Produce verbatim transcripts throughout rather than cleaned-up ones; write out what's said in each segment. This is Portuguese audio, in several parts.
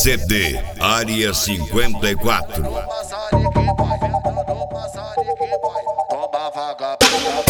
C D Área cinquenta e quatro. Toma vagabunda,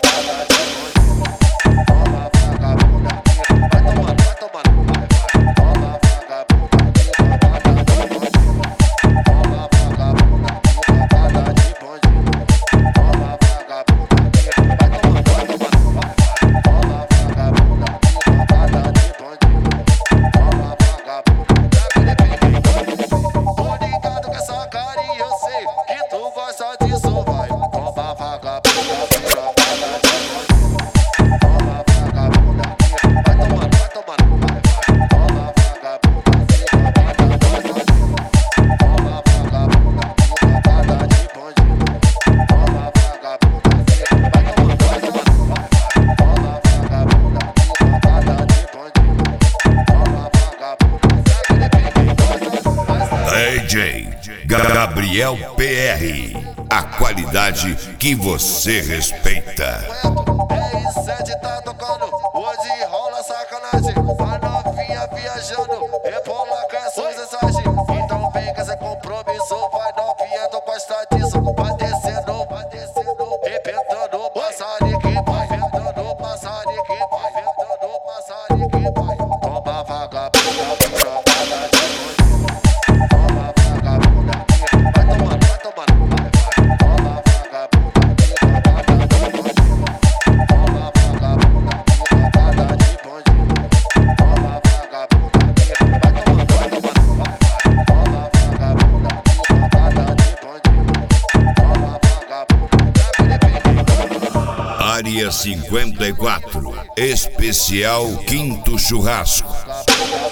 D J Gabriel P R, a qualidade que você respeita. R sete tá tocando, hoje rola sacanagem. A novinha viajando, rebola com essas mensagens. Então vem com esse compromisso, vai novinha, tô gostando disso. Vai descendo, vai descendo, arrebentando, passarique, vai ventando, passarique, vai ventando, passarique, vai. Toma vagabunda, jogada de longe. Toma vagabunda, vai tomando, vai tomando, vai, vai. Toma vagabunda, jogada de longe. Toma vagabunda, jogada de bonde. Toma vagabunda, vai tomando, vai tomando, vai, vai. Toma vagabunda, jogada de bonde. Toma vagabunda, Área cinquenta e quatro, especial Quinto Churrasco. vagabunda.